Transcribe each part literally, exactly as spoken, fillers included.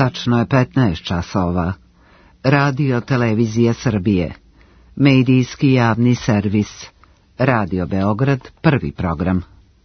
Tačno je petnaest časova. Radio Televizija Srbije. Medijski javni servis. Radio Beograd, prvi program.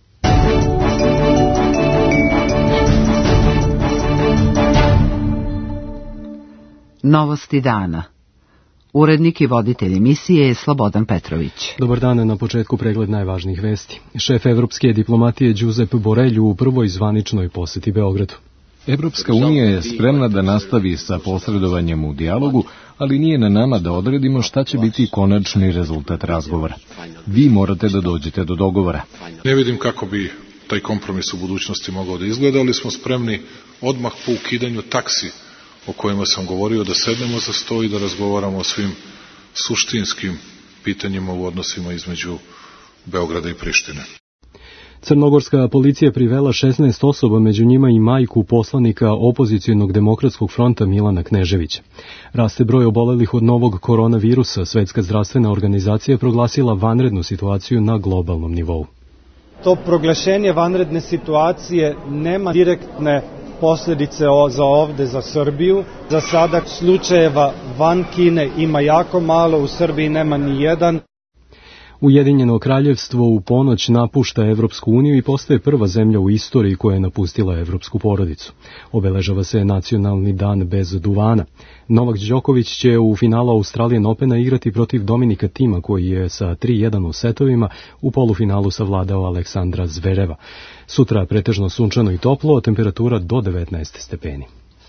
Novosti dana. Urednik i voditelj emisije je Slobodan Petrović. Dobar dan, na početku pregled najvažnijih vesti. Šef evropske diplomatije Josep Borrell u prvoj zvaničnoj poseti Beogradu. Evropska unija je spremna da nastavi sa posredovanjem u dijalogu, ali nije na nama da odredimo šta će biti konačni rezultat razgovora. Vi morate da dođete do dogovora. Ne vidim kako bi taj kompromis u budućnosti mogao da izgleda, ali smo spremni odmah po ukidanju taksi o kojima sam govorio, da sednemo za sto i da razgovaramo o svim suštinskim pitanjima u odnosima između Beograda i Prištine. Crnogorska policija privela šesnaest osoba, među njima i majku poslanika opozicionog demokratskog fronta Milana Kneževića. Raste broj obolelih od novog koronavirusa. Svetska zdravstvena organizacija proglasila vanrednu situaciju na globalnom nivou. To proglašenje vanredne situacije nema direktne posljedice za ovde, za Srbiju. Za sada slučajeva van Kine ima jako malo, u Srbiji nema ni jedan. Ujedinjeno kraljevstvo u ponoć napušta Evropsku uniju i postaje prva zemlja u istoriji koja je napustila evropsku porodicu. Obeležava se nacionalni dan bez duvana. Novak Đoković će u finalu Australian Opena igrati protiv Dominika Tima, koji je sa tri jedan u setovima u polufinalu savladao Aleksandra Zvereva. Sutra pretežno sunčano i toplo, temperatura do devetnaest stepeni.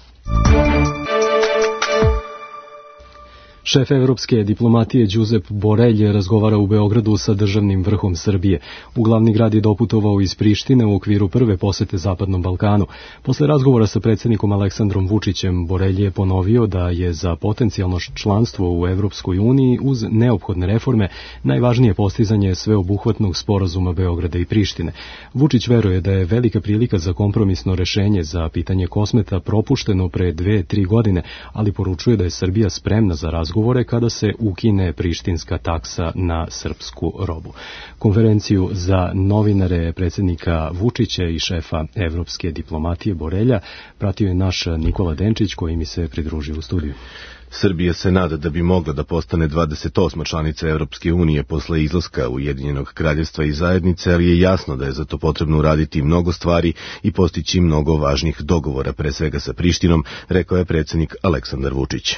Šef evropske diplomatije Josep Borrell razgovara u Beogradu sa državnim vrhom Srbije. U glavni grad je doputovao iz Prištine u okviru prve posete Zapadnom Balkanu. Posle razgovora sa predsjednikom Aleksandrom Vučićem, Borrell je ponovio da je za potencijalno članstvo u Evropskoj uniji uz neophodne reforme najvažnije postizanje sveobuhvatnog sporazuma Beograda i Prištine. Vučić veruje da je velika prilika za kompromisno rešenje za pitanje Kosmeta propušteno pre dve, tri godine, ali poručuje da je Srbija spremna za razgovor govore kada se ukine prištinska taksa na srpsku robu. Konferenciju za novinare predsjednika Vučića i šefa evropske diplomatije Borrella pratio je naš Nikola Denčić, koji mi se pridružio u studiju. Srbija se nada da bi mogla da postane dvadeset osma članica Evropske unije posle izlaska Ujedinjenog kraljevstva i zajednice, ali je jasno da je za to potrebno uraditi mnogo stvari i postići mnogo važnih dogovora, pre svega sa Prištinom, rekao je predsjednik Aleksandar Vučić.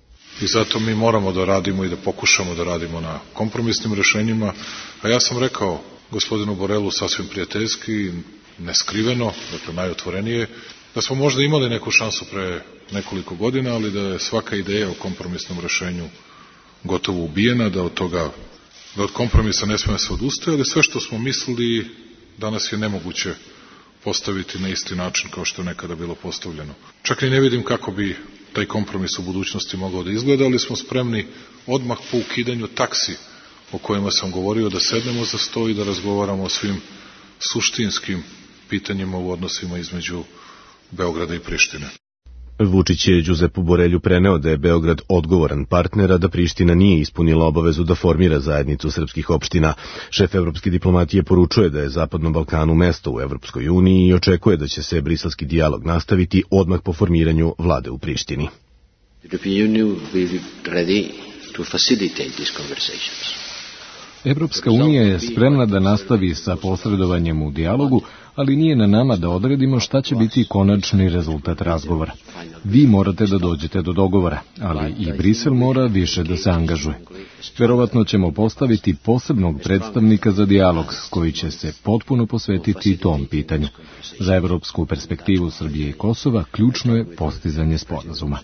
I zato mi moramo da radimo i da pokušamo da radimo na kompromisnim rešenjima. A ja sam rekao gospodinu Borrellu sasvim prijateljski, neskriveno, dakle najotvorenije, da smo možda imali neku šansu pre nekoliko godina, ali da je svaka ideja o kompromisnom rešenju gotovo ubijena, da od toga, da od kompromisa ne smije se odustaje, ali sve što smo mislili danas je nemoguće postaviti na isti način kao što je nekada bilo postavljeno. Čak i ne vidim kako bi taj kompromis u budućnosti mogao da izgleda, ali smo spremni odmah po ukidanju taksi o kojima sam govorio, da sednemo za sto i da razgovaramo o svim suštinskim pitanjima u odnosima između Beograda i Prištine. Vučić je Josepu Borrellu preneo da je Beograd odgovoran partner, a da Priština nije ispunila obavezu da formira zajednicu srpskih opština. Šef evropske diplomatije poručuje da je Zapadnom Balkanu mesto u Evropskoj uniji i očekuje da će se briselski dijalog nastaviti odmah po formiranju vlade u Prištini. Evropska unija je spremna da nastavi sa posredovanjem u dijalogu, ali nije na nama da odredimo šta će biti konačni rezultat razgovora. Vi morate da dođete do dogovora, ali i Brisel mora više da se angažuje. Verovatno ćemo postaviti posebnog predstavnika za dijalog, koji će se potpuno posvetiti tom pitanju. Za evropsku perspektivu Srbije i Kosova ključno je postizanje sporazuma.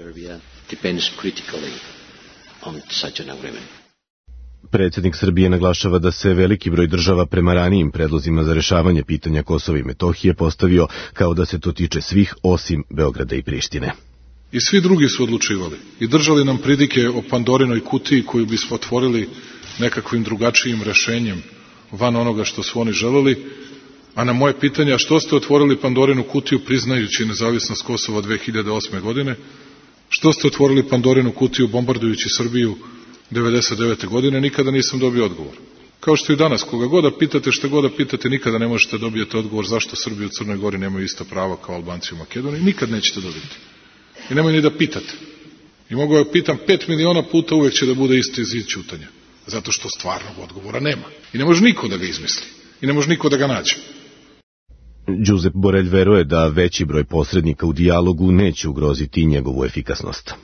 Predsjednik Srbije naglašava da se veliki broj država prema ranijim predlozima za rešavanje pitanja Kosova i Metohije postavio kao da se to tiče svih osim Beograda i Prištine. I svi drugi su odlučivali i držali nam pridike o Pandorinoj kutiji koju bismo otvorili nekakvim drugačijim rešenjem van onoga što su oni želeli, a na moje pitanje, a što ste otvorili Pandorinu kutiju priznajući nezavisnost Kosova dve hiljade osme godine, što ste otvorili Pandorinu kutiju bombardujući Srbiju devedeset devete godine, nikada nisam dobio odgovor. Kao što i danas, koga god da pitate, šta god da pitate, nikada ne možete dobijeti odgovor zašto Srbi u Crnoj Gori nemaju ista prava kao Albanci u Makedoniji, nikad nećete dobiti. I nemoj ni da pitate. I mogu ja pitam pet miliona puta, uvek će da bude isti zid ćutanja. Zato što stvarnog odgovora nema. I ne može niko da ga izmisli. I ne može niko da ga nađe. Josep Borrell veruje da veći broj posrednika u dijalogu neće ugroziti njegovu efikasnost.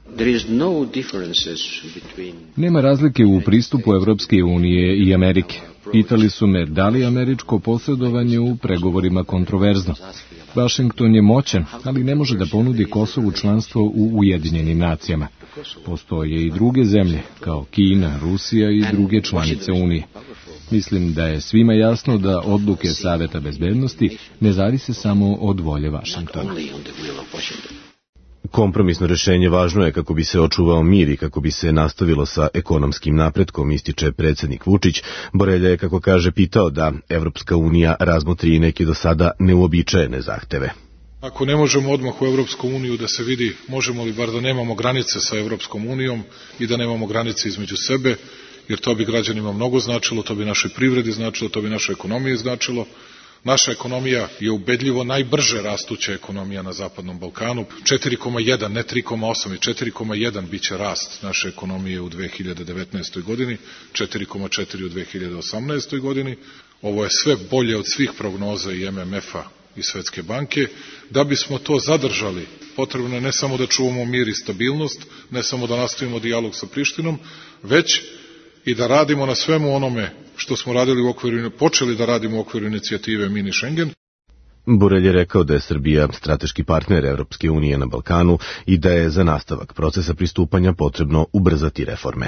Nema razlike u pristupu Evropske unije i Amerike. Pitali su me da li američko posredovanje u pregovorima kontroverzno. Vašington je moćan, ali ne može da ponudi Kosovu članstvo u Ujedinjenim nacijama. Postoje i druge zemlje, kao Kina, Rusija i druge članice Unije. Mislim da je svima jasno da odluke Saveta bezbednosti ne zavise samo od volje Vašingtona. Kompromisno rešenje važno je kako bi se očuvao mir i kako bi se nastavilo sa ekonomskim napretkom, ističe predsednik Vučić. Borelja je, kako kaže, pitao da Evropska unija razmotri neke do sada neuobičajene zahteve. Ako ne možemo odmah u Evropsku uniju da se vidi, možemo li bar da nemamo granice sa Evropskom unijom i da nemamo granice između sebe, jer to bi građanima mnogo značilo, to bi našoj privredi značilo, to bi našoj ekonomiji značilo. Naša ekonomija je ubedljivo najbrže rastuća ekonomija na Zapadnom Balkanu. četiri zarez jedan, ne tri zarez osam i četiri zarez jedan biće rast naše ekonomije u dve hiljade devetnaestoj godini, četiri zarez četiri u dve hiljade osamnaestoj godini. Ovo je sve bolje od svih prognoza i M M F-a i Svetske banke. Da bismo to zadržali, potrebno je ne samo da čuvamo mir i stabilnost, ne samo da nastavimo dijalog sa Prištinom, već i da radimo na svemu onome što smo radili u okviru, počeli da radimo u okviru inicijative Mini Schengen. Borelj je rekao da je Srbija strateški partner Evropske unije na Balkanu i da je za nastavak procesa pristupanja potrebno ubrzati reforme.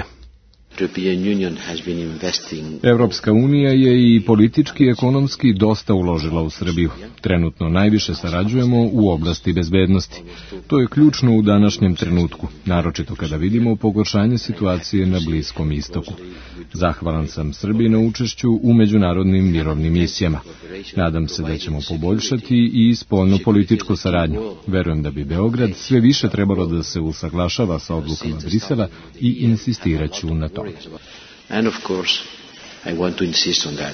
Evropska unija je i politički i ekonomski dosta uložila u Srbiju. Trenutno najviše sarađujemo u oblasti bezbednosti. To je ključno u današnjem trenutku, naročito kada vidimo pogoršanje situacije na Bliskom istoku. Zahvalan sam Srbiji na učešću u međunarodnim mirovnim misijama. Nadam se da ćemo poboljšati i spoljno-političku saradnju. Verujem da bi Beograd sve više trebalo da se usaglašava sa odlukama Brisela i insistiraću na to. And of course, I want to insist on that.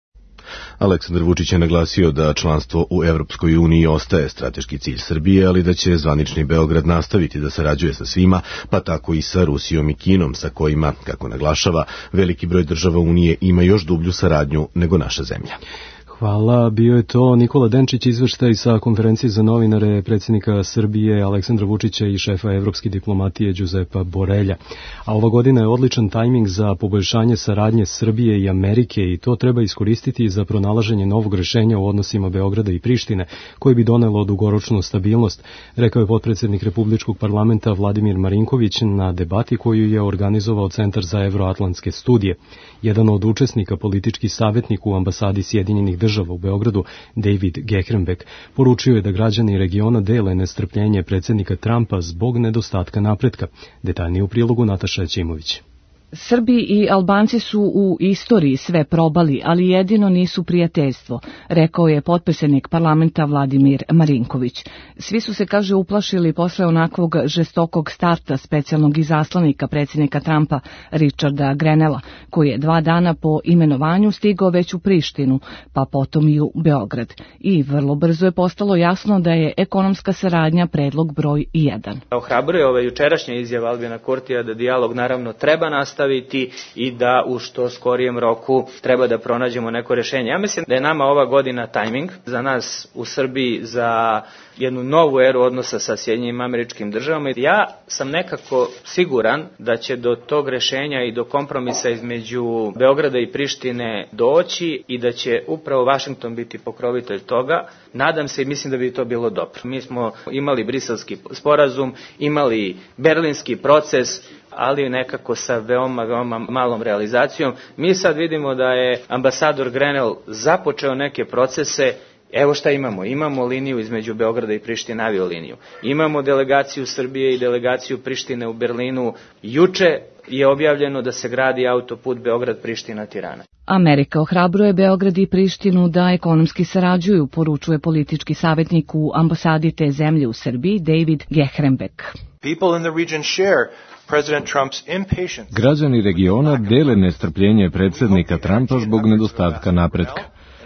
Aleksandar Vučić je naglasio da članstvo u Evropskoj uniji ostaje strateški cilj Srbije, ali da će zvanični Beograd nastaviti da sarađuje sa svima, pa tako i sa Rusijom i Kinom, sa kojima, kako naglašava, veliki broj država Unije ima još dublju saradnju nego naša zemlja. Hvala, bio je to Nikola Denčić, izveštaj sa konferencije za novinare predsjednika Srbije Aleksandra Vučića i šefa evropske diplomatije Josepa Borelja. A ova godina je odličan tajming za poboljšanje saradnje Srbije i Amerike i to treba iskoristiti za pronalaženje novog rešenja u odnosima Beograda i Prištine, koji bi donelo dugoročnu stabilnost, rekao je potpredsjednik Republičkog parlamenta Vladimir Marinković na debati koju je organizovao Centar za evroatlantske studije. Jedan od učesnika, politički savjetnik u ambasadi Sjedinjenih država u Beogradu, David Gehrenbeck, poručio je da građani regiona dele nestrpljenje predsjednika Trumpa zbog nedostatka napretka. Detaljnije u prilogu Nataša Ćimović. Srbi i Albanci su u istoriji sve probali, ali jedino nisu prijateljstvo, rekao je potpredsjednik parlamenta Vladimir Marinković. Svi su se, kaže, uplašili posle onakvog žestokog starta specijalnog izaslanika predsjednika Trumpa Richarda Grenella, koji je dva dana po imenovanju stigao već u Prištinu, pa potom i u Beograd. I vrlo brzo je postalo jasno da je ekonomska saradnja predlog broj jedan. Ohrabruje ove jučerašnje izjave Albina Kurtija da dijalog naravno treba nastaviti i da u što skorijem roku treba da pronađemo neko rešenje. Ja mislim da je nama ova godina tajming za nas u Srbiji za jednu novu eru odnosa sa Sjedinjenim Američkim Državama. Ja sam nekako siguran da će do tog rešenja i do kompromisa između Beograda i Prištine doći i da će upravo Vašington biti pokrovitelj toga. Nadam se i mislim da bi to bilo dobro. Mi smo imali Briselski sporazum, imali Berlinski proces, ali nekako sa veoma, veoma malom realizacijom. Mi sad vidimo da je ambasador Grenell započeo neke procese. Evo šta imamo. Imamo liniju između Beograda i Prištine, avioliniju. Imamo delegaciju Srbije i delegaciju Prištine u Berlinu. Juče je objavljeno da se gradi autoput Beograd-Priština-Tirana. Amerika ohrabruje Beograd i Prištinu da ekonomski sarađuju, poručuje politički savjetnik u ambasadi te zemlje u Srbiji David Gehrenbeck. People in the region share President Trump's impatience. Građani regiona dele nestrpljenje predsjednika Trumpa zbog nedostatka napretka.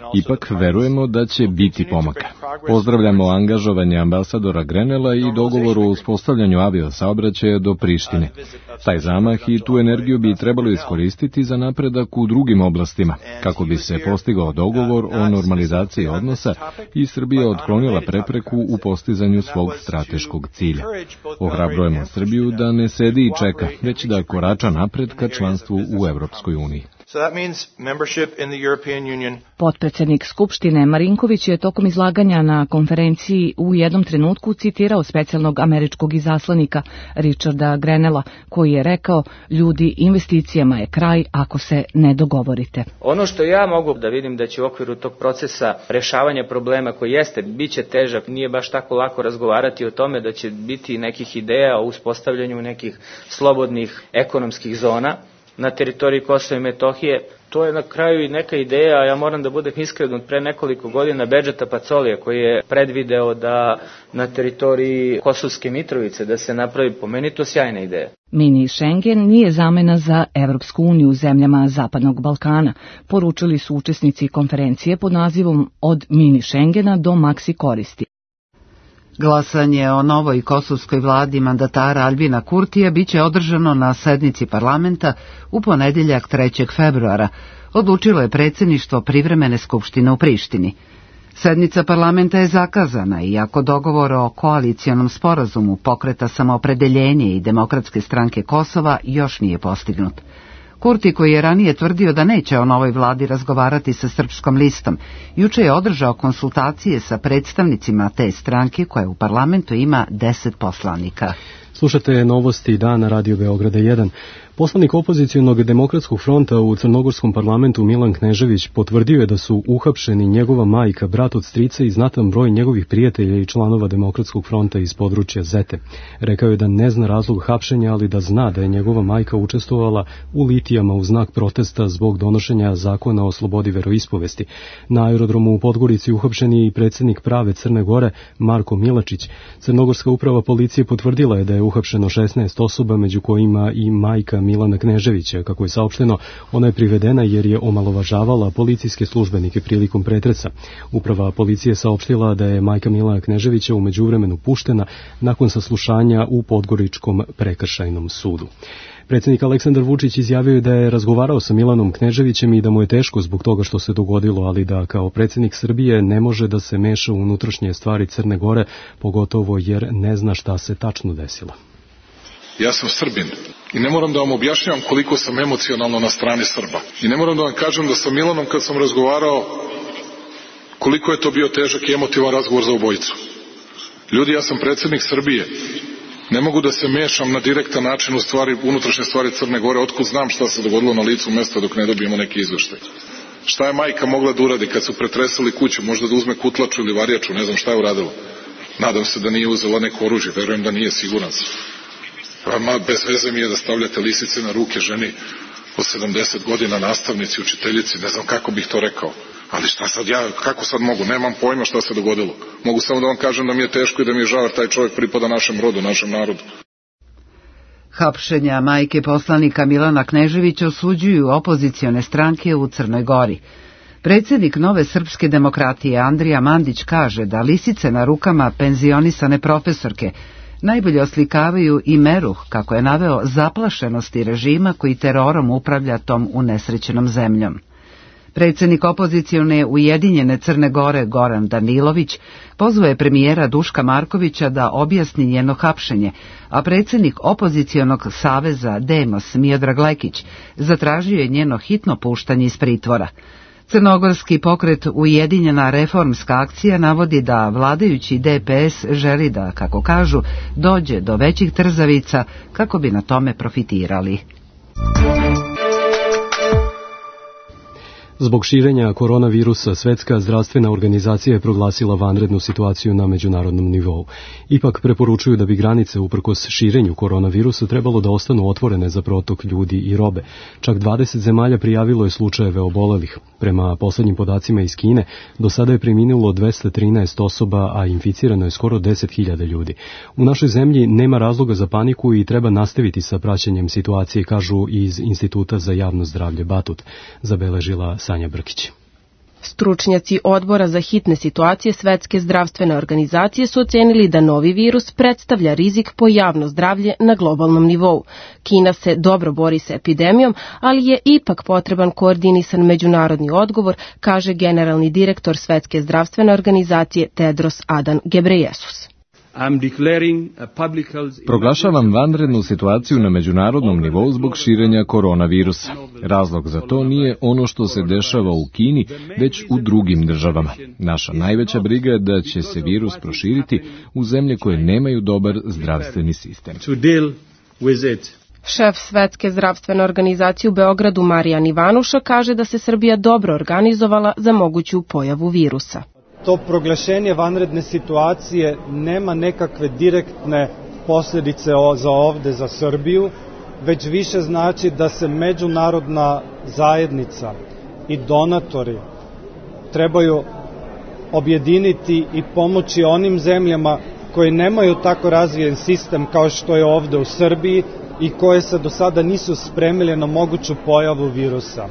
Ipak verujemo da će biti pomaka. Pozdravljamo angažovanje ambasadora Grenela i dogovor o uspostavljanju aviosaobraćaja do Prištine. Taj zamah i tu energiju bi trebalo iskoristiti za napredak u drugim oblastima, kako bi se postigao dogovor o normalizaciji odnosa i Srbija otklonila prepreku u postizanju svog strateškog cilja. Ohrabrujemo Srbiju da ne sedi i čeka, već da korača napred ka članstvu u Evropskoj uniji. Potpredsednik Skupštine Marinković je tokom izlaganja na konferenciji u jednom trenutku citirao specijalnog američkog izaslanika Richarda Grenela, koji je rekao: ljudi, investicijama je kraj ako se ne dogovorite. Ono što ja mogu da vidim da će u okviru tog procesa rešavanja problema koji jeste, bit će težak, nije baš tako lako razgovarati o tome, da će biti nekih ideja o uspostavljanju nekih slobodnih ekonomskih zona na teritoriji Kosova i Metohije. To je na kraju i neka ideja, ja moram da budem iskren, od pre nekoliko godina Bedžeta Pacolija, koji je predvideo da na teritoriji Kosovske Mitrovice da se napravi, po meni to sjajna ideja. Mini Schengen nije zamena za Evropsku uniju u zemljama Zapadnog Balkana, poručili su učesnici konferencije pod nazivom Od mini Schengena do maksi koristi. Glasanje o novoj kosovskoj vladi mandatara Albina Kurtija biće održano na sednici parlamenta u ponedeljak trećeg februara, odlučilo je predsjedništvo privremene skupštine u Prištini. Sednica parlamenta je zakazana, iako dogovor o koalicijonom sporazumu Pokreta samoopredeljenje i Demokratske stranke Kosova još nije postignut. Kurti, koji je ranije tvrdio da neće o novoj vladi razgovarati sa Srpskom listom, juče je održao konsultacije sa predstavnicima te stranke koja u parlamentu ima deset poslanika. Slušate novosti dana Radio Beograda jedan. Poslanik opozicijonog Demokratskog fronta u Crnogorskom parlamentu Milan Knežević potvrdio je da su uhapšeni njegova majka, brat od strica i znatan broj njegovih prijatelja i članova Demokratskog fronta iz područja Zete. Rekao je da ne zna razlog hapšenja, ali da zna da je njegova majka učestvovala u litijama u znak protesta zbog donošenja zakona o slobodi veroispovesti. Na aerodromu u Podgorici uhapšen je i predsjednik prave Crne Gore Marko Milačić. Crnogorska uprava policije potvrdila je da je uhapšeno šesnaest osoba, među kojima i majka Milana Kneževića. Kako je saopšteno, ona je privedena jer je omalovažavala policijske službenike prilikom pretresa. Uprava policije saopštila da je majka Milana Kneževića u međuvremenu puštena nakon saslušanja u Podgoričkom prekršajnom sudu. Predsjednik Aleksandar Vučić izjavio je da je razgovarao sa Milanom Kneževićem i da mu je teško zbog toga što se dogodilo, ali da kao predsjednik Srbije ne može da se meša u unutrašnje stvari Crne Gore, pogotovo jer ne zna šta se tačno desilo. Ja sam Srbin i ne moram da vam objašnjavam koliko sam emocionalno na strani Srba. I ne moram da vam kažem da sa Milanom kad sam razgovarao koliko je to bio težak i emotivan razgovor za obojicu. Ljudi, ja sam predsjednik Srbije. Ne mogu da se mešam na direktan način u stvari, unutrašnje stvari Crne Gore, otkud znam šta se dogodilo na licu mesta dok ne dobijemo neki izveštaj. Šta je majka mogla da uradi kad su pretresali kuću, možda da uzme kutlaču ili varjaču, ne znam šta je uradila. Nadam se da nije uzela neko oružje, verujem da nije, siguran sam. Ma, bez veze mi je da stavljate lisice na ruke ženi od sedamdeset godina, nastavnici, učiteljici, ne znam kako bih to rekao. Ali šta sad ja, kako sad mogu, nemam pojma šta se dogodilo. Mogu samo da vam kažem da mi je teško i da mi je žao jer taj čovjek pripada našem rodu, našem narodu. Hapšenja majke poslanika Milana Kneževića osuđuju opozicione stranke u Crnoj Gori. Predsjednik Nove srpske demokratije Andrija Mandić kaže da lisice na rukama penzionisane profesorke najbolje oslikavaju i meru, kako je naveo, zaplašenosti režima koji terorom upravlja tom unesrećenom zemljom. Predsjednik opozicione Ujedinjene Crne Gore Goran Danilović pozvao je premijera Duška Markovića da objasni njeno hapšenje, a predsjednik opozicionog saveza Demos Miodrag Lekić zatražio je njeno hitno puštanje iz pritvora. Crnogorski pokret Ujedinjena reformska akcija navodi da vladajući D P S želi da, kako kažu, dođe do većih trzavica kako bi na tome profitirali. Zbog širenja koronavirusa, Svetska zdravstvena organizacija je proglasila vanrednu situaciju na međunarodnom nivou. Ipak preporučuju da bi granice uprkos širenju koronavirusa trebalo da ostanu otvorene za protok ljudi i robe. Čak dvadeset zemalja prijavilo je slučajeve obolelih. Prema poslednjim podacima iz Kine, do sada je preminulo dvesta trinaest osoba, a inficirano je skoro deset hiljada ljudi. U našoj zemlji nema razloga za paniku i treba nastaviti sa praćenjem situacije, kažu iz Instituta za javno zdravlje Batut, zabeležila Sanja Brkić. Stručnjaci Odbora za hitne situacije Svetske zdravstvene organizacije su ocenili da novi virus predstavlja rizik po javno zdravlje na globalnom nivou. Kina se dobro bori sa epidemijom, ali je ipak potreban koordinisan međunarodni odgovor, kaže generalni direktor Svetske zdravstvene organizacije Tedros Adhanom Ghebreyesus. Proglašavam vanrednu situaciju na međunarodnom nivou zbog širenja koronavirusa. Razlog za to nije ono što se dešava u Kini, već u drugim državama. Naša najveća briga je da će se virus proširiti u zemlje koje nemaju dobar zdravstveni sistem. Šef Svetske zdravstvene organizacije u Beogradu Marijan Ivanuša kaže da se Srbija dobro organizovala za moguću pojavu virusa. To proglašenje vanredne situacije nema nekakve direktne posljedice za ovde, za Srbiju, već više znači da se međunarodna zajednica i donatori trebaju objediniti i pomoći onim zemljama koje nemaju tako razvijen sistem kao što je ovde u Srbiji i koje se do sada nisu spremile na moguću pojavu virusa.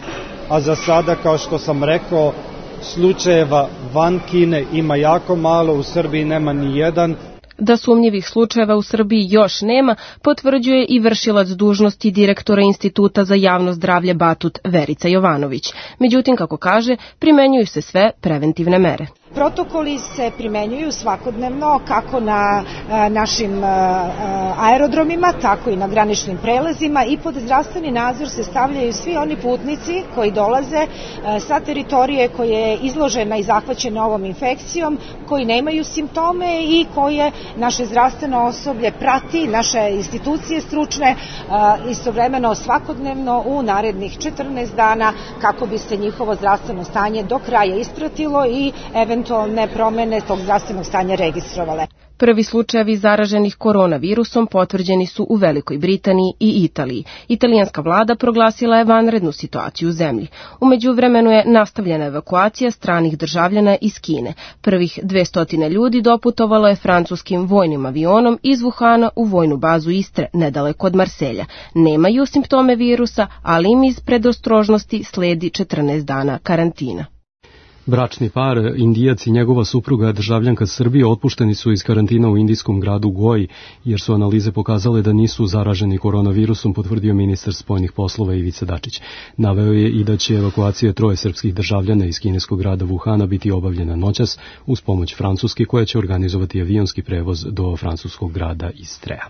A za sada, kao što sam rekao, slučajeva van Kine ima jako malo, u Srbiji nema ni jedan. Da sumnjivih slučajeva u Srbiji još nema, potvrđuje i vršilac dužnosti direktora Instituta za javno zdravlje Batut Verica Jovanović. Međutim, kako kaže, primenjuju se sve preventivne mere. Protokoli se primenjuju svakodnevno kako na a, našim a, aerodromima, tako i na graničnim prelazima i pod zdravstveni nadzor se stavljaju svi oni putnici koji dolaze a, sa teritorije koje je izložena i zahvaćena ovom infekcijom, koji nemaju simptome i koje naše zdravstveno osoblje prati, naše institucije stručne, a, istovremeno svakodnevno u narednih četrnaest dana kako bi se njihovo zdravstveno stanje do kraja ispratilo i eventualno eventualne promene tog zdravstvenog stanja registrovale. Prvi slučajevi zaraženih koronavirusom potvrđeni su u Velikoj Britaniji i Italiji. Italijanska vlada proglasila je vanrednu situaciju u zemlji. U međuvremenu je nastavljena evakuacija stranih državljana iz Kine. Prvih dvesta ljudi doputovalo je francuskim vojnim avionom iz Wuhana u vojnu bazu Istre, nedaleko od Marselja. Nemaju simptome virusa, ali im iz predostrožnosti sledi četrnaest dana karantina. Bračni par, Indijac i njegova supruga, državljanka Srbije, otpušteni su iz karantina u indijskom gradu Goji, jer su analize pokazale da nisu zaraženi koronavirusom, potvrdio ministar spoljnih poslova Ivica Dačić. Naveo je i da će evakuacija troje srpskih državljana iz kineskog grada Wuhana biti obavljena noćas uz pomoć Francuske, koja će organizovati avionski prevoz do francuskog grada Istrea.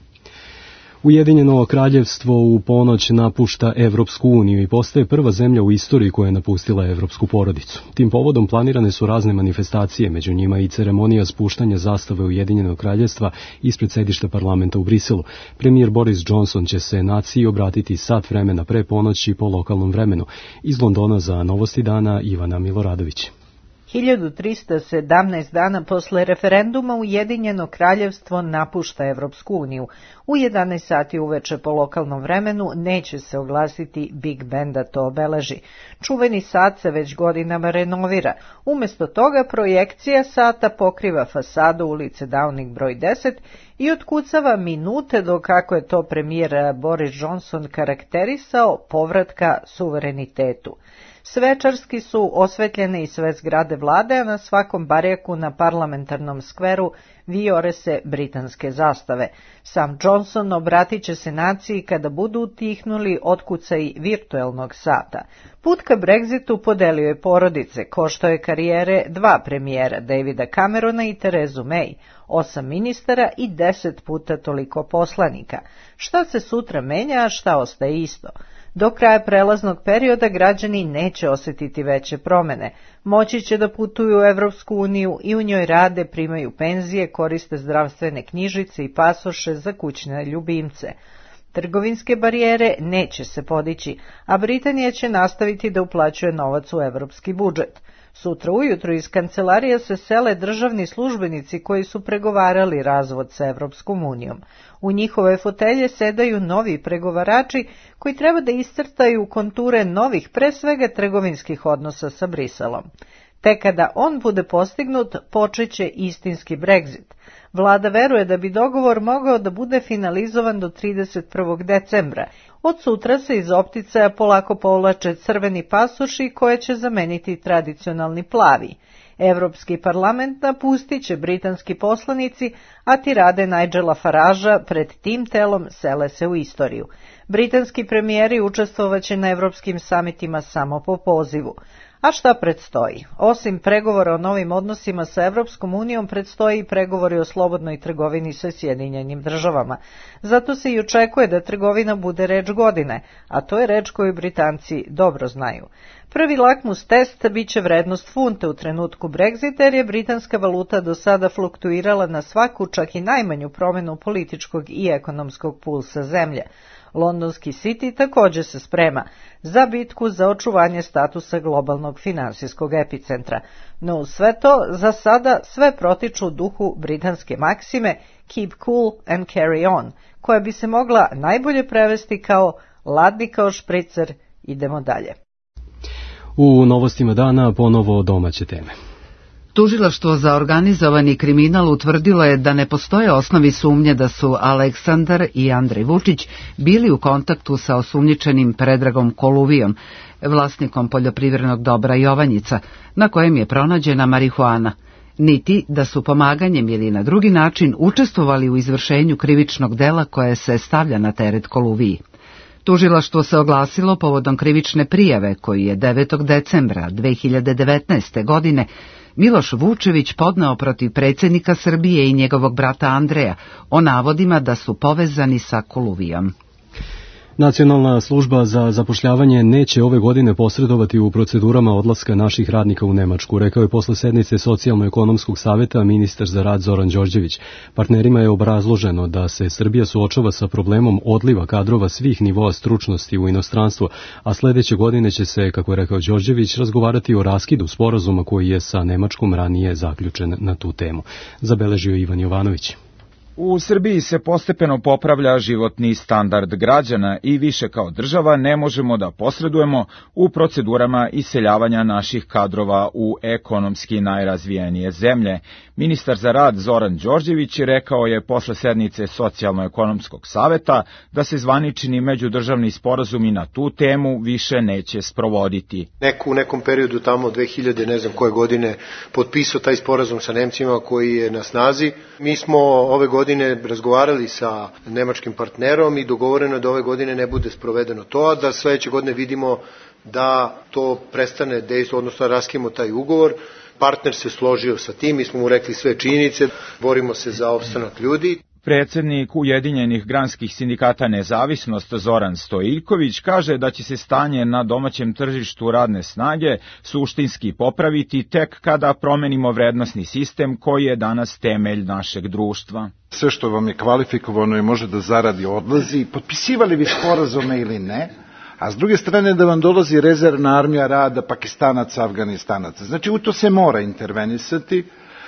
Ujedinjeno kraljevstvo u ponoć napušta Evropsku uniju i postaje prva zemlja u istoriji koja je napustila evropsku porodicu. Tim povodom planirane su razne manifestacije, među njima i ceremonija spuštanja zastave Ujedinjenog kraljevstva ispred sedišta parlamenta u Briselu. Premijer Boris Johnson će se naciji obratiti sat vremena pre ponoći po lokalnom vremenu. Iz Londona za Novosti dana Ivana Miloradović. hiljadu trista sedamnaest dana posle referenduma Ujedinjeno kraljevstvo napušta Evropsku uniju. U jedanaest sati uveče po lokalnom vremenu neće se oglasiti Big Ben da to obeleži. Čuveni sat se već godinama renovira. Umesto toga projekcija sata pokriva fasadu ulice Downing broj deset i otkucava minute do, kako je to premijer Boris Johnson karakterisao, povratka suverenitetu. Svečarski su osvetljene i sve zgrade vlade, a na svakom barjaku na parlamentarnom skveru vijore se britanske zastave. Sam Johnson obratit će se naciji kada budu utihnuli otkucaji virtuelnog sata. Put ka Brexitu podelio je porodice, koštao je karijere dva premijera, Davida Camerona i Terezu May, osam ministara i deset puta toliko poslanika. Šta se sutra menja, a šta ostaje isto? Do kraja prelaznog perioda građani neće osjetiti veće promene. Moći će da putuju u Evropsku uniju i u njoj rade, primaju penzije, koriste zdravstvene knjižice i pasoše za kućne ljubimce. Trgovinske barijere neće se podići, a Britanija će nastaviti da uplaćuje novac u evropski budžet. Sutra ujutro iz kancelarija se sele državni službenici koji su pregovarali razvod sa Evropskom unijom. U njihove fotelje sedaju novi pregovarači koji treba da iscrtaju konture novih, pre svega trgovinskih odnosa sa Briselom. Te kada on bude postignut, počeće istinski Brexit. Vlada veruje da bi dogovor mogao da bude finalizovan do trideset prvog decembra. Od sutra se iz opticaja polako povlače crveni pasoši koje će zameniti tradicionalni plavi. Evropski parlament napustit će britanski poslanici, a tirade Nigela Faragea pred tim telom sele se u istoriju. Britanski premijeri učestvovaće na evropskim samitima samo po pozivu. A šta predstoji? Osim pregovora o novim odnosima sa Evropskom unijom, predstoji i pregovori o slobodnoj trgovini sa Sjedinjenim državama. Zato se i očekuje da trgovina bude reč godine, a to je reč koju Britanci dobro znaju. Prvi lakmus test biće vrednost funte u trenutku Brexita, jer je britanska valuta do sada fluktuirala na svaku, čak i najmanju promjenu političkog i ekonomskog pulsa zemlje. Londonski City također se sprema za bitku za očuvanje statusa globalnog finansijskog epicentra. No uz sve to, za sada sve protiču u duhu britanske maksime Keep cool and carry on, koja bi se mogla najbolje prevesti kao ladni kao špricer, idemo dalje. U novostima dana ponovo domaće teme. Tužilaštvo za organizovani kriminal utvrdilo je da ne postoje osnovi sumnje da su Aleksandar i Andrej Vučić bili u kontaktu sa osumnjičenim Predragom Koluvijom, vlasnikom poljoprivrednog dobra Jovanjica, na kojem je pronađena marihuana, niti da su pomaganjem ili na drugi način učestvovali u izvršenju krivičnog dela koje se stavlja na teret Koluviji. Tužilaštvo se oglasilo povodom krivične prijave koju je devetog decembra dve hiljade devetnaeste. godine Miloš Vučević podneo protiv predsjednika Srbije i njegovog brata Andreja o navodima da su povezani sa Koluvijom. Nacionalna služba za zapošljavanje neće ove godine posredovati u procedurama odlaska naših radnika u Nemačku, rekao je posle sednice Socijalno-ekonomskog saveta ministar za rad Zoran Đorđević. Partnerima je obrazloženo da se Srbija suočava sa problemom odliva kadrova svih nivoa stručnosti u inostranstvo, a sledeće godine će se, kako je rekao Đorđević, razgovarati o raskidu sporazuma koji je sa Nemačkom ranije zaključen na tu temu. Zabeležio Ivan Jovanović. U Srbiji se postepeno popravlja životni standard građana i više kao država ne možemo da posredujemo u procedurama iseljavanja naših kadrova u ekonomski najrazvijenije zemlje. Ministar za rad Zoran Đorđević rekao je posle sednice Socijalno-ekonomskog saveta da se zvanični međudržavni sporazumi na tu temu više neće sprovoditi. Neko u nekom periodu tamo dve hiljade ne znam koje godine potpisao taj sporazum sa Nemcima koji je na snazi. Mi smo ove godine godine razgovarali sa nemačkim partnerom i dogovoreno je da ove godine ne bude sprovedeno to, a da sledeće godine vidimo da to prestane dejstvo, odnosno da raskimo taj ugovor. Partner se složio sa tim, mi smo mu rekli sve činjenice, borimo se za opstanak ljudi. Predsednik Ujedinjenih granskih sindikata Nezavisnost Zoran Stojiljković kaže da će se stanje na domaćem tržištu radne snage suštinski popraviti tek kada promenimo vrednosni sistem koji je danas temelj našeg društva. Sve što vam je kvalifikovano i može da zaradi odlazi, potpisivali vi sporazume ili ne, a s druge strane da vam dolazi rezervna armija rada Pakistanaca, Afganistanaca. Znači u to se mora intervenisati.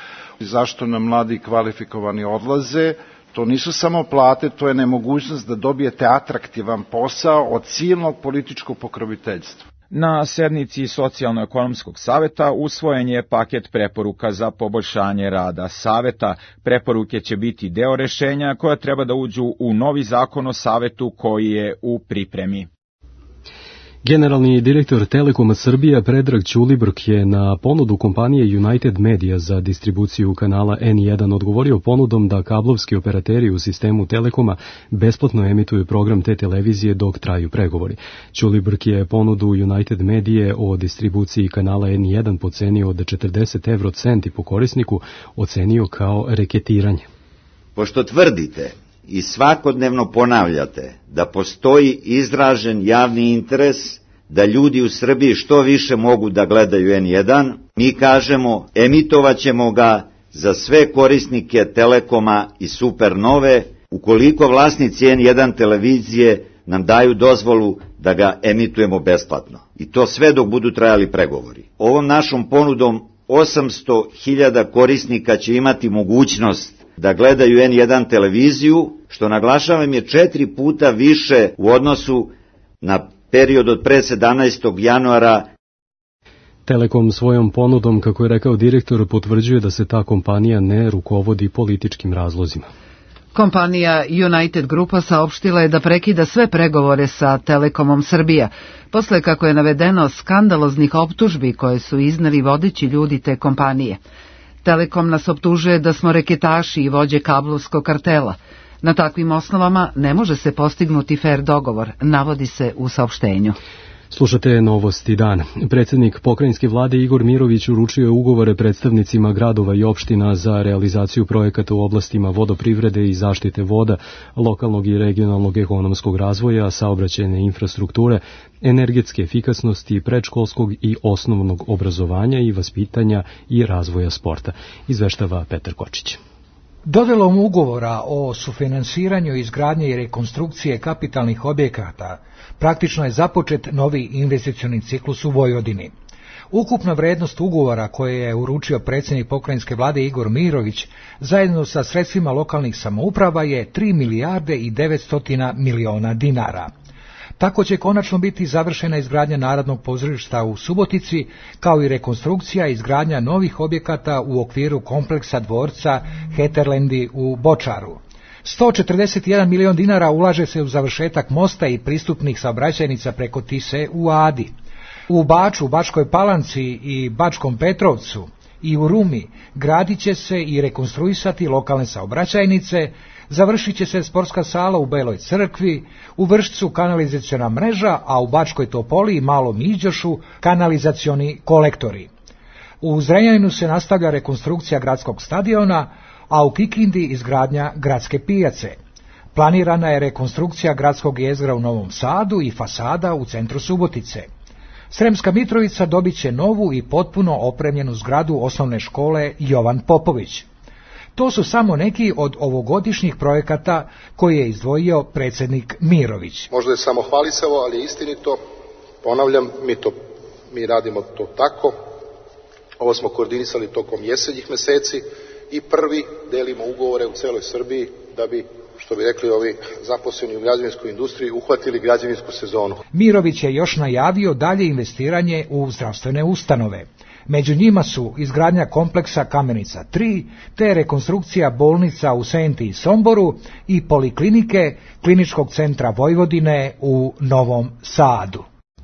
Zašto nam mladi kvalifikovani odlaze? To nisu samo plate, to je nemogućnost da dobijete atraktivan posao od silnog političkog pokroviteljstva. Na sednici Socijalno-ekonomskog saveta usvojen je paket preporuka za poboljšanje rada saveta. Preporuke će biti deo rešenja koja treba da uđu u novi zakon o savetu koji je u pripremi. Generalni direktor Telekoma Srbija Predrag Ćulibrk je na ponudu kompanije United Media za distribuciju kanala N jedan odgovorio ponudom da kablovski operateri u sistemu Telekoma besplatno emituju program te televizije dok traju pregovori. Ćulibrk je ponudu United Media o distribuciji kanala N jedan po ceni od četrdeset evro centi po korisniku ocenio kao reketiranje. Pošto tvrdite i svakodnevno ponavljate da postoji izražen javni interes da ljudi u Srbiji što više mogu da gledaju N jedan, mi kažemo emitovaćemo ga za sve korisnike Telekoma i Supernove ukoliko vlasnici N jedan televizije nam daju dozvolu da ga emitujemo besplatno. I to sve dok budu trajali pregovori. Ovom našom ponudom osamsto hiljada korisnika će imati mogućnost da gledaju N jedan televiziju, što naglašavam je četiri puta više u odnosu na period od pre sedamnaestog januara. Telekom svojom ponudom, kako je rekao direktor, potvrđuje da se ta kompanija ne rukovodi političkim razlozima. Kompanija United Grupa saopštila je da prekida sve pregovore sa Telekomom Srbija, posle kako je navedeno skandaloznih optužbi koje su izneli vodeći ljudi te kompanije. Telekom nas optužuje da smo reketaši i vođe kablovskog kartela. Na takvim osnovama ne može se postignuti fer dogovor, navodi se u saopštenju. Slušate Novosti dana. Predsjednik pokrajinske vlade Igor Mirović uručio je ugovore predstavnicima gradova i opština za realizaciju projekata u oblastima vodoprivrede i zaštite voda, lokalnog i regionalnog ekonomskog razvoja, saobraćajne infrastrukture, energetske efikasnosti, predškolskog i osnovnog obrazovanja i vaspitanja i razvoja sporta, izveštava Petar Kočić. Dodelom ugovora o sufinansiranju izgradnje i rekonstrukcije kapitalnih objekata praktično je započet novi investicioni ciklus u Vojvodini. Ukupna vrednost ugovora koje je uručio predsjednik pokrajinske vlade Igor Mirović zajedno sa sredstvima lokalnih samouprava je tri milijarde i devetsto miliona dinara. Tako će konačno biti završena izgradnja Narodnog pozorišta u Subotici, kao i rekonstrukcija i izgradnja novih objekata u okviru kompleksa dvorca Heterlendi u Bočaru. sto četrdeset jedan milion dinara ulaže se u završetak mosta i pristupnih saobraćajnica preko Tise u Adi. U Baču, Bačkoj Palanci i Bačkom Petrovcu i u Rumi gradit će se i rekonstruisati lokalne saobraćajnice, završit će se sportska sala u Beloj crkvi, u Vršcu kanalizaciona mreža, a u Bačkoj Topoli i Malom Iđošu kanalizacioni kolektori. U Zrenjaninu se nastavlja rekonstrukcija gradskog stadiona, a u Kikindi izgradnja gradske pijace. Planirana je rekonstrukcija gradskog jezgra u Novom Sadu i fasada u centru Subotice. Sremska Mitrovica dobit će novu i potpuno opremljenu zgradu osnovne škole Jovan Popović. To su samo neki od ovogodišnjih projekata koje je izdvojio predsjednik Mirović. Možda je samo hvalisavo, ali je istinito. Ponavljam, mi, to, mi radimo to tako. Ovo smo koordinisali tokom jesenjih meseci i prvi delimo ugovore u celoj Srbiji da bi, što bi rekli ovi zaposleni u građevinskoj industriji, uhvatili građevinsku sezonu. Mirović je još najavio dalje investiranje u zdravstvene ustanove. Među njima su izgradnja kompleksa Kamenica tri, te rekonstrukcija bolnica u Senti i Somboru i poliklinike Kliničkog centra Vojvodine u Novom Sadu.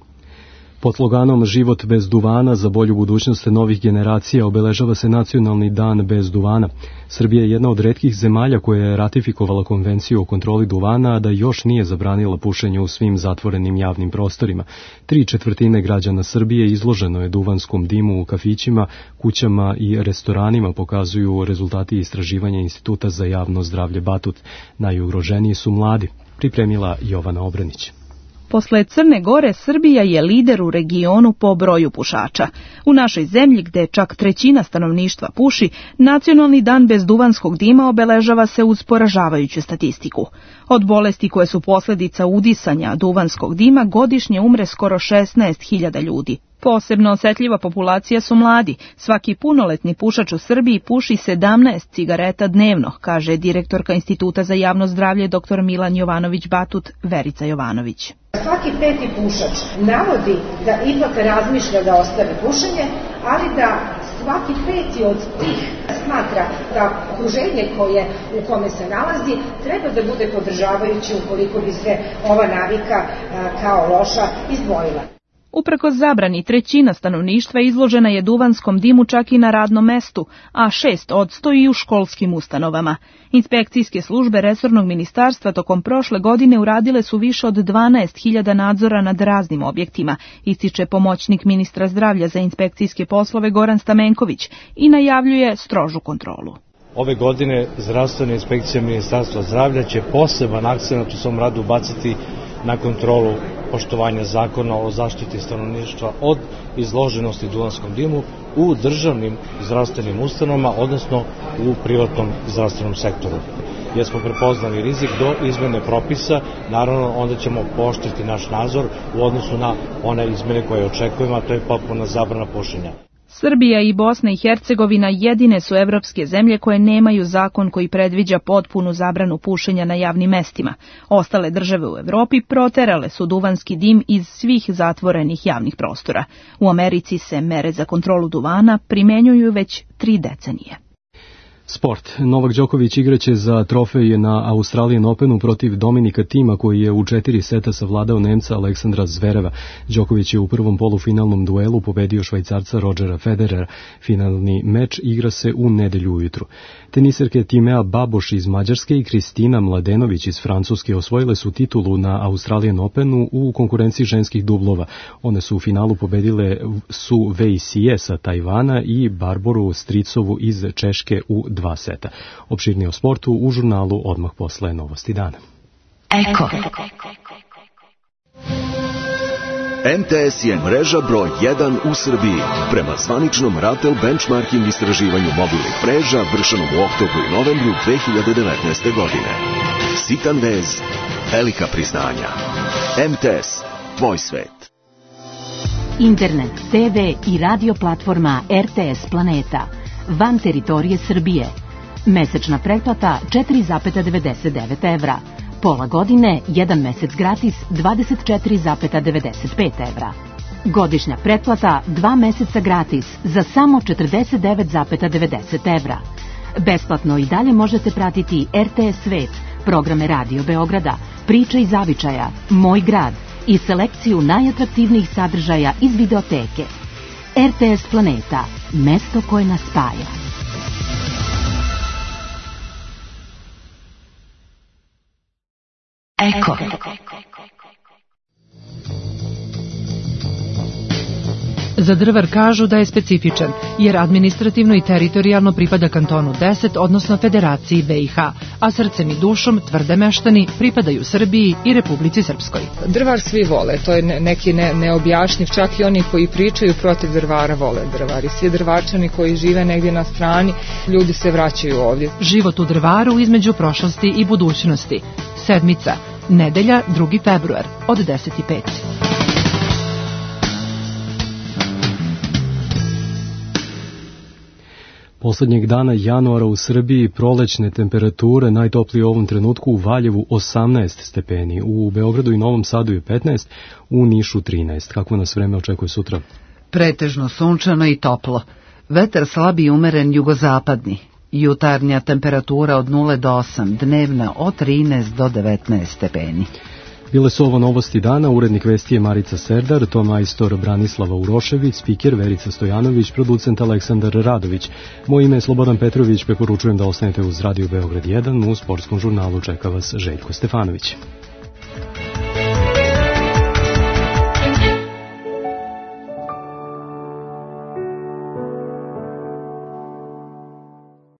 Pod sloganom Život bez duvana za bolju budućnost novih generacija obeležava se Nacionalni dan bez duvana. Srbija je jedna od retkih zemalja koja je ratifikovala konvenciju o kontroli duvana, a da još nije zabranila pušenje u svim zatvorenim javnim prostorima. Tri četvrtine građana Srbije izloženo je duvanskom dimu u kafićima, kućama i restoranima, pokazuju rezultati istraživanja Instituta za javno zdravlje Batut. Najugroženiji su mladi, pripremila Jovana Obranić. Posle Crne Gore, Srbija je lider u regionu po broju pušača. U našoj zemlji, gde čak trećina stanovništva puši, Nacionalni dan bez duvanskog dima obeležava se uz poražavajuću statistiku. Od bolesti koje su posljedica udisanja duvanskog dima godišnje umre skoro šesnaest hiljada ljudi. Posebno osetljiva populacija su mladi. Svaki punoletni pušač u Srbiji puši sedamnaest cigareta dnevno, kaže direktorka Instituta za javno zdravlje dr. Milan Jovanović Batut, Verica Jovanović. Svaki peti pušač navodi da ipak razmišlja da ostavi pušenje, ali da svaki peti od tih smatra da okruženje koje u kome se nalazi treba da bude podržavajuće ukoliko bi se ova navika kao loša izdvojila. Uprkos zabrani, trećina stanovništva izložena je duvanskom dimu čak i na radnom mestu, a šest odsto i u školskim ustanovama. Inspekcijske službe resornog ministarstva tokom prošle godine uradile su više od dvanaest hiljada nadzora nad raznim objektima, ističe pomoćnik ministra zdravlja za inspekcijske poslove Goran Stamenković i najavljuje strožu kontrolu. Ove godine zdravstvena inspekcija ministarstva zdravlja će poseban akcenat u svom radu baciti na kontrolu poštovanja zakona o zaštiti stanovništva od izloženosti duvanskom dimu u državnim zdravstvenim ustanovama, odnosno u privatnom zdravstvenom sektoru. Jer smo prepoznali rizik do izmene propisa, naravno onda ćemo pooštriti naš nadzor u odnosu na one izmene koje očekujemo, a to je potpuna zabrana pušenja. Srbija i Bosna i Hercegovina jedine su evropske zemlje koje nemaju zakon koji predviđa potpunu zabranu pušenja na javnim mestima. Ostale države u Evropi proterale su duvanski dim iz svih zatvorenih javnih prostora. U Americi se mere za kontrolu duvana primenjuju već tri decenije. Sport. Novak Đoković igraće za trofej na Australian Openu protiv Dominika Tima, koji je u četiri seta savladao Nemca Aleksandra Zvereva. Đoković je u prvom polufinalnom duelu pobedio Švajcarca Rodgera Federera. Finalni meč igra se u nedelju ujutru. Teniserke Timea Baboš iz Mađarske i Kristina Mladenović iz Francuske osvojile su titulu na Australian Openu u konkurenciji ženskih dublova. One su u finalu pobedile Su Wei Sije sa Tajvana i Barboru Stricovu iz Češke u dva seta. Opširnije o sportu u žurnalu odmah posle Novosti dana. Eko. M T S je mreža broj jedan u Srbiji. Prema zvaničnom Ratel benchmarking istraživanju mobilnih mreža vršenom u oktobru i novembru dve hiljade devetnaeste. godine. Sitan vez, velika priznanja. M T S, tvoj svet. Internet, te ve i radio platforma R T S Planeta. Van teritorije Srbije. Mesečna pretplata četiri zarez devedeset devet evra. Pola godine, jedan mesec gratis, dvadeset četiri zarez devedeset pet evra. Godišnja pretplata, dva meseca gratis, za samo četrdeset devet zarez devedeset evra. Besplatno i dalje možete pratiti R T S Svet, programe Radio Beograda, Priče iz Zavičaja, Moj grad i selekciju najatraktivnijih sadržaja iz videoteke. R T S Planeta, mesto koje nas spaja. Eko. Za Drvar kažu da je specifičan, jer administrativno i teritorijalno pripada kantonu deset, odnosno Federaciji B i H, a srcem i dušom tvrde meštani pripadaju Srbiji i Republici Srpskoj. Drvar svi vole, to je neki ne, neobjašnjiv, čak i oni koji pričaju protiv Drvara vole Drvar. I svi Drvarčani koji žive negdje na strani, ljudi se vraćaju ovdje. Život u Drvaru između prošlosti i budućnosti. Sedmica, nedelja, drugi februar, od deset i pet. Poslednjeg dana januara u Srbiji prolećne temperature, najtoplije u ovom trenutku u Valjevu osamnaest stepeni, u Beogradu i Novom Sadu je petnaest, u Nišu trinaest. Kako nas vreme očekuje sutra? Pretežno sunčano i toplo. Vetar slab i umeren jugozapadni. Jutarnja temperatura od nula do osam, dnevna od trinaest do devetnaest stepeni. Bile su ovo Novosti dana, urednik vesti je Marica Serdar, to majstor Branislava Urošević, spiker Verica Stojanović, producent Aleksandar Radović. Moje ime je Slobodan Petrović, preporučujem da ostanete uz Radio Beograd jedan, u sportskom žurnalu čeka vas Željko Stefanović.